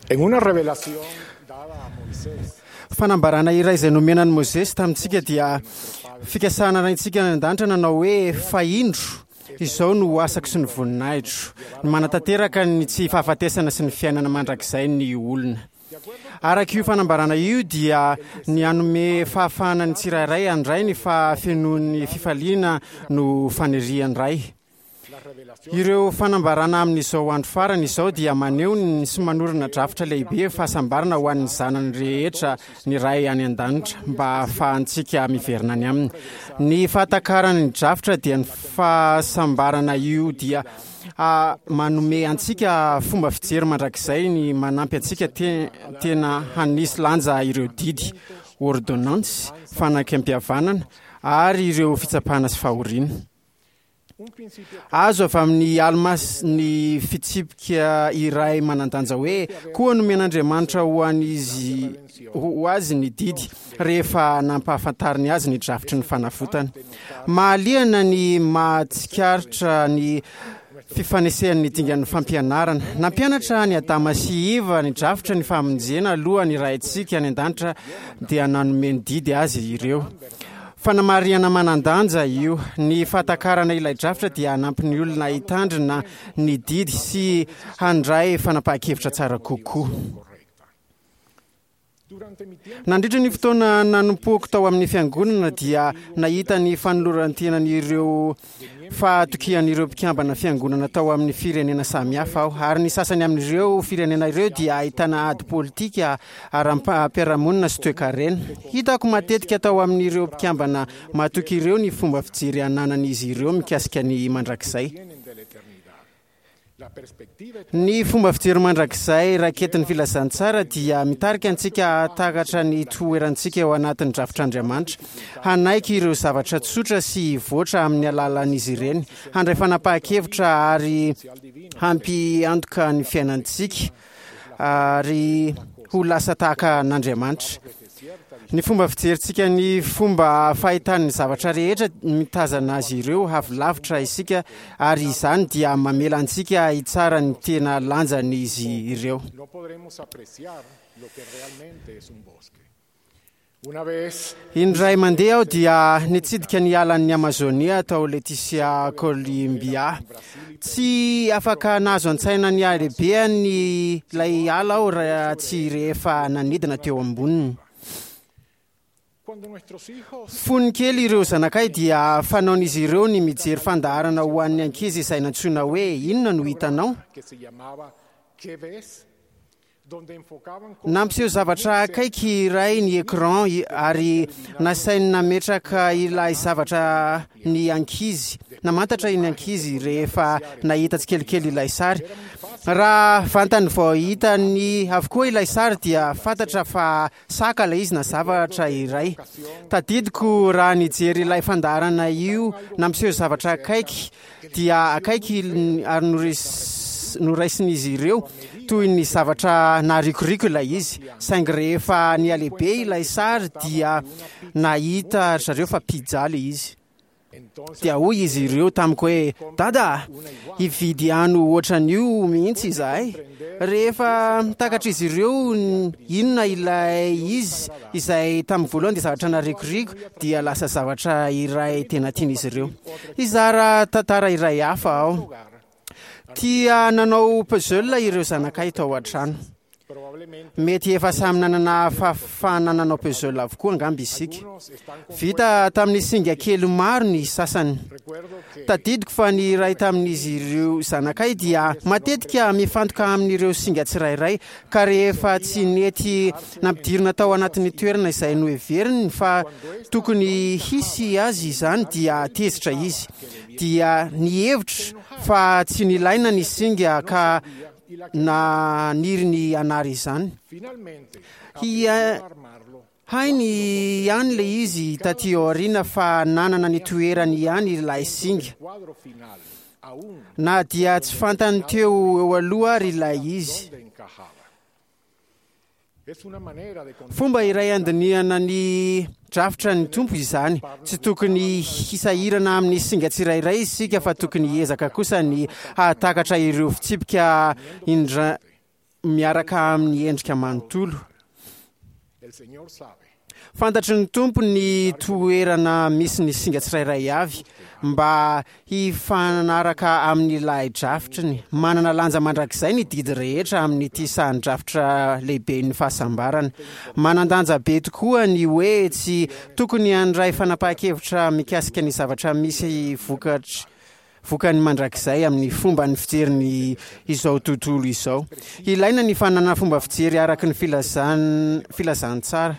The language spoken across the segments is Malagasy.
En una revelación dada a Moisés, fanambarana iray izay nomenan'i Mozesy tamintsika dia fikasana raintsika ny an-danitra nanao hoe fahindro izao no asako sy ny voninahitro ny manatanteraka ny tsy fahafatesana sy ny fiainana mandrakizay ny olona. Araka io fanambarana io dia ny anome fahafahana ny tsirairay andray ny fafenoan'ny fifaliana no faniriany ray. Ireo fanambarana amin'izao andro farany izao dia maneho ny sy manorina drafitra lehibe fahasambarana ho an'ny zanany rehetra ny ray any an-danitra mba ahafahantsika miverina any aminy. Ny fahatakarany drafitra dia ny fahasambarana io dia manome antsika fomba fijery mandrakizay ny manampy antsika tena hanisy lanja ireo didy ordonnance fanakem-pihavanana ary ireo fitsapahana sy fahoriana. Azo avy amin'ny almasy ny fitsipika iray manandanja hoe koa nomen'Andriamanitra ho azy ny didy rehefa nampahafantariny azy ny drafitry ny fanafotana. Mahaliana ny mahatsikaritra ny fifanesehan'ny dingan'ny fampianarana. Nampianatra ny Adama sy Eva ny drafitra ny famonjena aloha ny raintsika any an-danitra dia nanome ny didy azy ireo. Fanamariana manandanja io ny fahatakarana ilay drafitra dia hanampy ny olona hitandrina ny didy sy handray fanapahan-kevitra tsara kokoa. Nandritra ny fotoana nanompoako tao amin'ny fiangonana dia nahita ny fanoloran-tenan'ireo fahatokian'ireo mpikambana fiangonana tao amin'ny firenena samihafa aho ary ny sasany amin'ireo firenena ireo dia ahitana ady politika aram-piarahamonina sy toe-karena. Hitako matetika tao amin'ireo mpikambana mahatoky ireo ny fomba fijery ananan'izy ireo mikasika ny mandrakizay. Ny fomba fijery mandrakizay raketin'ny filazantsara dia mitarika antsika takatra ny toerantsika eo anatin'ny drafitr'Andriamanitra, hanaiky ireo zavatra tsotra sy voatra amin'ny alalan'izy ireny, handray fanapahan-kevitra ary hampiantoka ny fiainantsika ary ho lasa tahaka n'Andriamanitra. Ny fomba fijeritsika ny fomba fahitan'ny zavatra rehetra mitazana azy ireo havilavitra isika ary izany dia mamela antsika hitsara ny tena lanjan'izy ireo. Indray mandeha aho dia nitsidika ny alan'ny Amazonia tao Leticia Columbia. Tsy afaka nahazo an-tsaina ny alehibe ny lay ala aho raha tsy rehefa nanidina teo amboniny. Fony kely ireo zanakay dia fanaon'izy ireo ny mijery fandaharana ho an'ny ankizy izay nantsoina hoe inona no hitanao. Nampiseho zavatra akaiky iray ny écran ary nasainy nametraka ilay zavatra ny ankizy. Namantatra ny ankizy rehefa nahita tsikelikely ilay sary. Raha vantany vao hita ny avokoa ilay sary dia fantatra fa saka ilay izy na zavatra iray. Tadidiko raha nijery ilay fandaharana io nampiseho zavatra akaiky dia akaiky ary noraisin'izy ireo toy ny zavatra naharikoriko ilay izy. Saingy rehefa ny alehibe ilay sary dia nahita zareo fa pijaly izy. Dia hoy izy ireo tamiko hoe dada hividy ano ohatran'io mihitsy izahay. Rehefa takatra izy ireo inona ilay izy izay tamin'ny voalohany dia zavatra naharikoriko dia lasa zavatra iray tena tian'izy ireo. Izara tantara iray hafa aho. Tia nanao puzzle ireo zanakay tao an-trano. Mety efa samy nanana fahafahana nanao puzzle avokoa angamba isika. Vita tamin'ny singa kely maro ny sasany. Tadidiko fa ny iray tamin'izy ireo zanakay dia matetika mifantoka amin'ireo singa tsirairay ka rehefa tsy nety nampidirina tao anatin'ny toerana izay noheveriny fa tokony hisy azy izany dia tezitra izy. Dia nihevitra fa tsy nilaina ny singa ka na niry ny anary izany. Hainy ihany le izy taty aoriana fa nanana ny toerany ihany ilay singa. Na dia tsy fantany teo eo aloha ary ilay izy. Fomba iray andinihana ny drafitra ny tompo izany. Tsy tokony hisahirana amin'ny singa tsirairay isika fa tokony hiezaka kosa ny hahatakatra ireo fitsipika miaraka amin'ny endrika manontolo. El Señor sabe Fantatry ny tompo ny toerana misy ny singa tsirairay avy mba hifanaraka amin'ny lahi-drafitrany. Manana lanja mandrakizay ny didy rehetra amin'ny ty sahan-drafitra lehibe ny fahasambarana. Manandanja be tokoa ny hoe tsy tokony handray fanapahan-kevitra mikasika ny zavatra misy vokany mandrakizay amin'ny fomba ny fijeriny izao tontolo izao. Ilaina ny fanana fomba fijery araky ny filazantsara.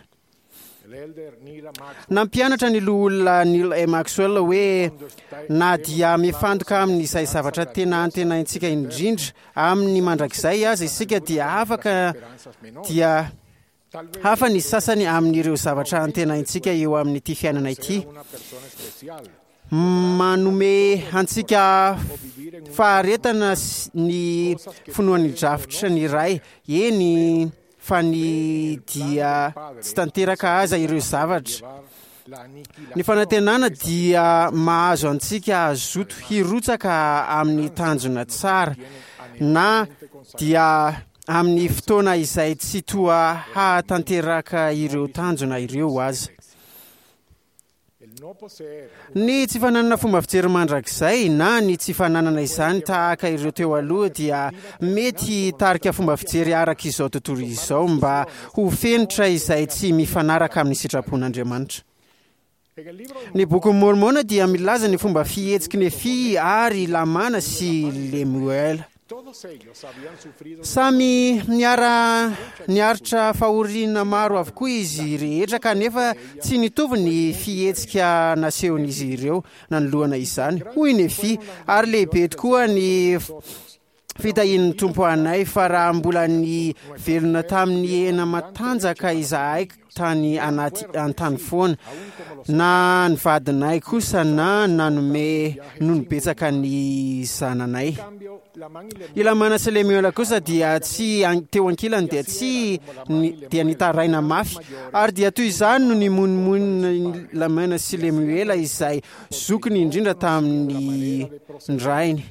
Nampianatra ny olona Neil A. Maxwell hoe na dia mifantoka amin'izay zavatra tena antenaintsika indrindra amin'ny mandrakizay aza isika dia afaka dia hafa ny sasany amin'ireo zavatra antenaintsika eo amin'ny ty fiainana ity. Manome antsika faharetana ny finoan'ny drafitra ny ray eny fa ny dia tsy tanteraka aza ireo zavatra. Ny fanantenana dia mahazo antsika azoto hirotsaka amin'ny tanjona tsara na dia amin'ny fotoana izay tsy toa hatanteraka ireo tanjona ireo aza. Ny tsy fananana fomba fijery mandrakizay na ny tsy fananana izany tahaka ireo teo aloha dia mety tarika fomba fijery araka izao tontolo izao mba ho fenitra izay tsy mifanaraka amin'ny sitrapon'Andriamanitra. Ny boky Mormona dia milaza ny fomba fihetsiky Nefi ary Lamana sy Lemuel. Samy niaritra fahoriana maro avokoa izy rehetra kanefa tsy nitovy ny fihetsika nasehon'izy ireo nanoloana izany. Hoy Nefi, ary lehibe tokoa ny fitahin'ny tompo anay fa raha mbola ny velona tamin'ny ena matanjaka izahay tany anaty antany foana na ny vadinay kosa na nanome nono betsaka ny zananay. Lamana sy Lemuel kosa dia tsy teo ankilany dia nitaraina mafy ary dia toy izany no nimonimony Lamana sy Lemuel izay zokiny indrindra tamin'ny ndrainy.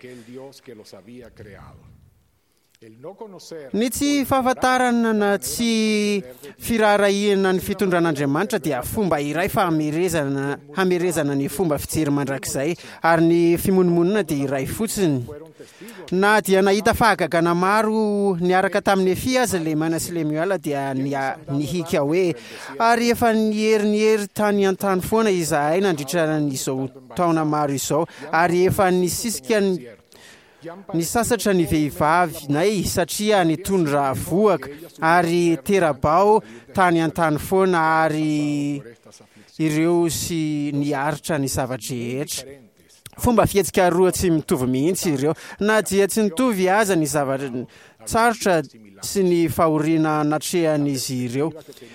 Ny tsy fahafantarana na tsy firarahina ny fitondran'Andriamanitra dia fomba iray fa hamerezana ny fomba fijery mandrakizay ary ny fimonomonina dia iray fotsiny. Na dia nahita fahagagana maro niaraka tamin'ny Nefi aza Lamana sy Lemuel dia nihika hoe ary efa nihery tany an-tany foana izahay nandritra n'izao taona maro izao ary efa nisisika ny sasatra ny vehivavy nay satria nitondra voaka ary terabao tany an-tany foana ary ireo sy niaritra ny zavatra rehetra. Fomba fihetsika roa tsy mitovy mihitsy ireo, na dia tsy mitovy aza ny zavatra tsarotra sy ny fahoriana natrehan'izy ireo.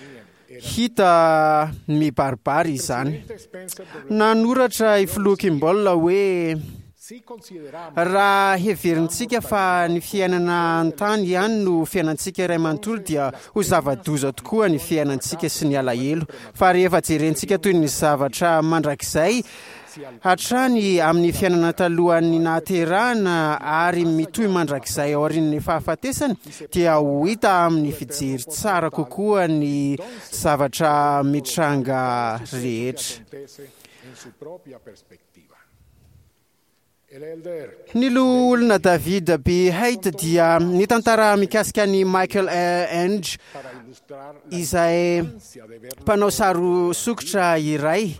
Hita mibaribary izany. Nanoratra i Philo Kimball hoe raha heverintsika fa ny fiainana an-tany ihany no fiainantsika iray manontolo dia ho zava-doza tokoa ny fiainantsika sy ny alahelo. Fa rehefa jerentsika toy ny zavatra mandrakizay hatrany amin'ny fiainana talohan'ny nahaterahana ary mitohy mandrakizay aorian'ny fahafatesany dia ho hita amin'ny fijery tsara kokoa ny zavatra mitranga rehetra. Ny olona David B. Haight dia nitantara mikasika ny Michael Enge izay mpanao sary sokitra iray.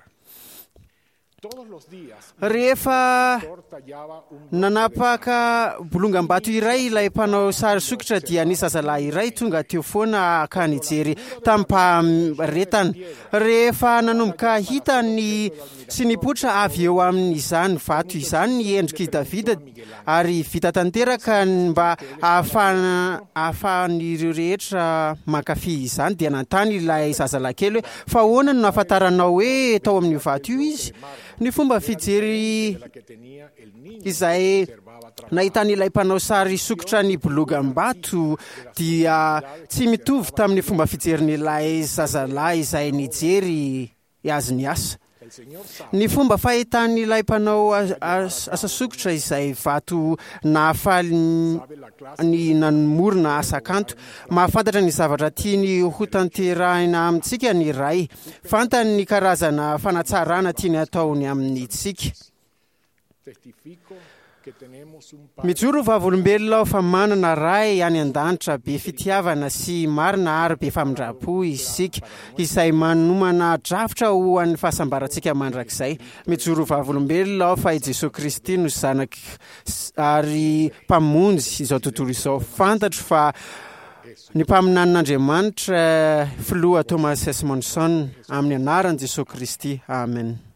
Rehefa nanapaka bolongam-bato iray ilay mpanao sary sokitra dia nisy zazalahy iray tonga teo foana ka nijery tampaharetana. Rehefa nanomboka hitany sy nipotra avy eo amin'izany vato izany ny endriky Davida ary vita tanteraka mba ahafahan'ireo rehetra mankafy izany dia nantany ilay zazalahy kely hoe fa ahoana no nahafantaranao hoe tao amin'ny vato io izy. Ny fomba fijery izay nahitan'ilay mpanao sary sokitra ny bolongam-bato dia tsy mitovy tamin'ny fomba fijerin'ilay zazalahy izay nijery azy ny asa. Señor sabe ny fomba fahitan'ilay mpanao asa sokotra izay vato nahafaly la clase ny nanomorona asa kanto mahafantatra ny zavatra tiany ho tanterahina amintsika ny ray fantany ny karazana fanatsarana tiany ataony amin'ntsika testifico que tenemos un mijoro vavolombelona aho fa manana ray any an-danitra be fitiavana sy marina ary be famindrapo isika izay manomana drafitra ho an'ny fahasambarantsika mandrakizay mijoro vavolombelona aho fa i Jesosy Kristy no zanaky ary mpamonjy izao tontolo izao fantatro fa ny mpaminan'Andriamanitra filoha Thomas S. Monson amin'ny anaran'i Jesosy Kristy amen.